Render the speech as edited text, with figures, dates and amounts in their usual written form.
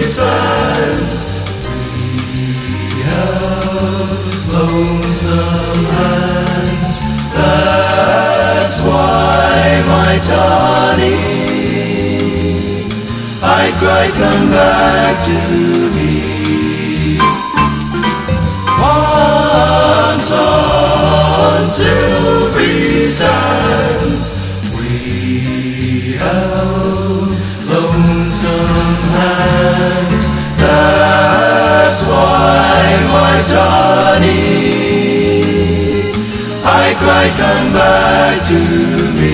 sands. We have lonesome hands. That's why, my darling, I cry, come back to me. Once on silvery sands, we have lonesome hands. That's why, my darling, I cry, come back to me.